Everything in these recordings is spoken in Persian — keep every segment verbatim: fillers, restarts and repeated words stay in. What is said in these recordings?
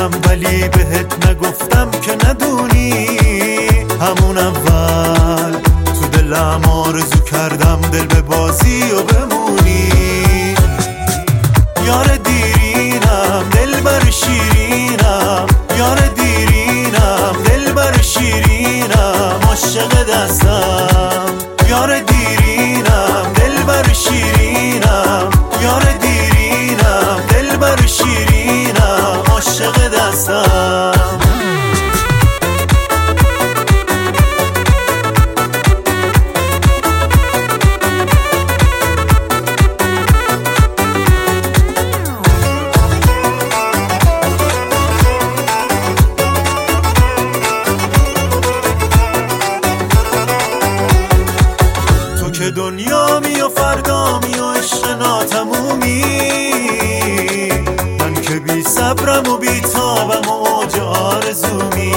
دیدم ولی بهت نگفتم که ندونی. همون اول تو دلم آرزو کردم دل به بازی و بمونی. یار دیرینم دل بر شیرینم، یار دیرینم دل بر شیرینم، عاشق دستم. یار دیرینم دل بر شیرینم، یار دیرینم دل بر شیرینم، عاشق دستم. که دنیا می و فردا می و عشق ناتمومی، من که بی صبرم و بی تابم و اوج آرزومی.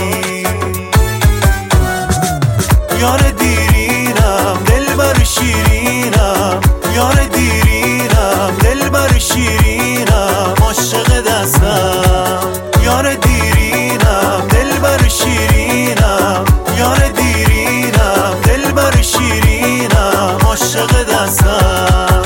یار دیرینم دل بر شیرینم، یار دیرینم دل بر شیرینم، عاشق دستم. یار دیرینم دل بر شیرینم، یار دیرینم دل بر شیرینم، عاشق دستم.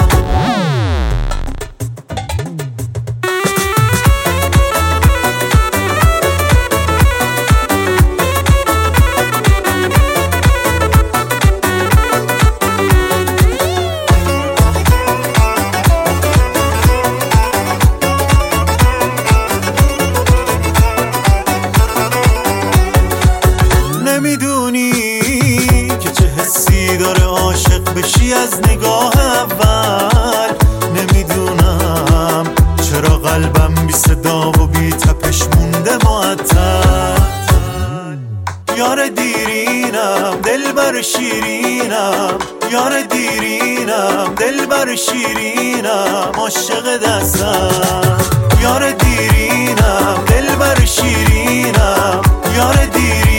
نمیدونی که چه حسی داره عاشق بشی از نگاه اول. نمیدونم چرا قلبم بی صدا و بی تپش مونده معطل. یار دیرینم دل بر شیرینم، یار دیرینم دل بر شیرینم، عاشق دستم. یار دیرینم دل بر شیرینم، یار دیرینم